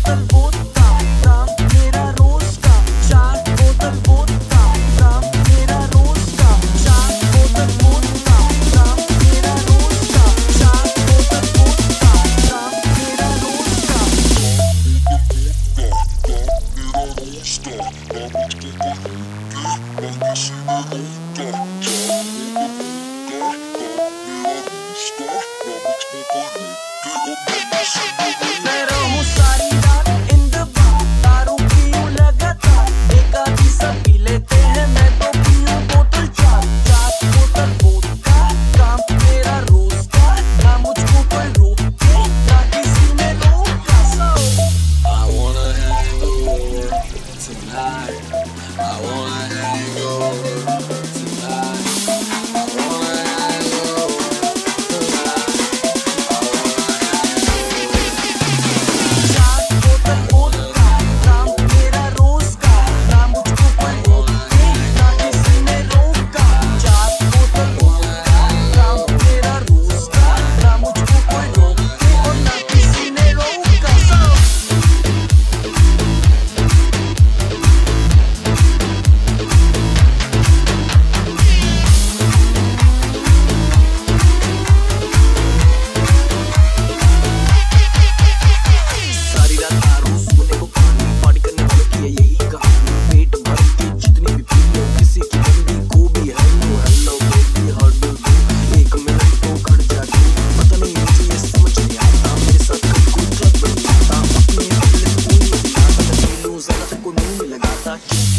बोतल वोदका काम मेरा रोज का। 4 बोतल वोदका काम मेरा रोज का। 4 बोतल वोदका काम मेरा रोज का। 4 बोतल वोदका काम मेरा रोज का। मैं रहूं सारी रात इन द बार, दारू पीऊं लगातार, एक आधी सब पी लेते हैं, मैं तो पीऊं बोतल 4। 4 बोतल वोदका काम मेरा रोज का। ना मुझको कोई रोके ना किसी ने रोका। I wanna hang over tonight. I wanna hang over tonight. I wanna hang over tonight. 4 बोतल वोदका काम मेरा रोज का। ना मुझको कोई रोके ना किसी ने रोका। 4 बोतल वोदका काम मेरा रोज का। ना मुझको कोई रोके और ना किसी ने रोका। सारी रात दारू सोने को पानी, पार्टी करने वालों की है यही कहानी। पेट भर के जितनी भी पी लो, किसी की बंदी को भी hello hello baby how do you. 1 minute तो खड़ जाती, पता नहीं मुझे ये समझ नहीं आता, मेरे साथ कभी कोई क्लब नहीं आता। अपने बदले कोई नहीं आता, मैं पी लूं जरा तो कोई मुंह नहीं लगाता।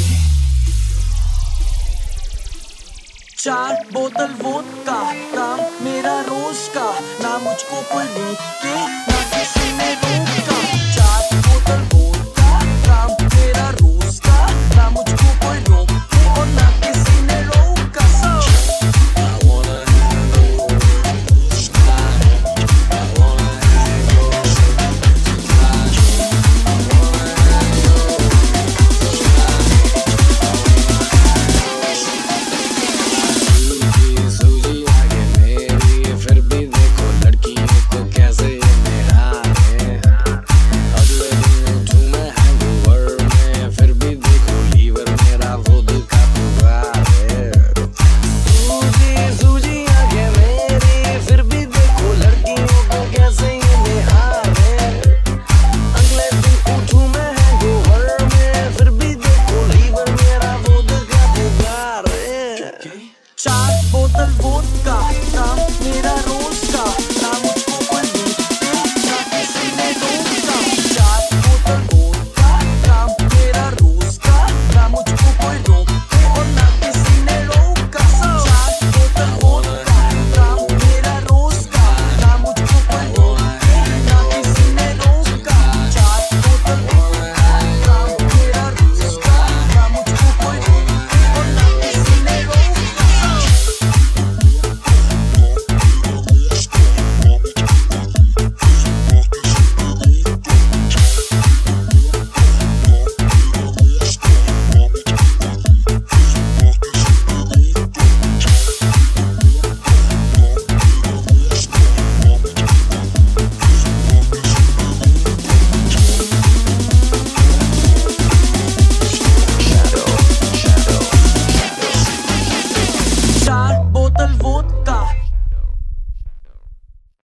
4 बोतल वोदका काम मेरा रोज का। ना मुझको कोई रोके ना किसी ने रोका।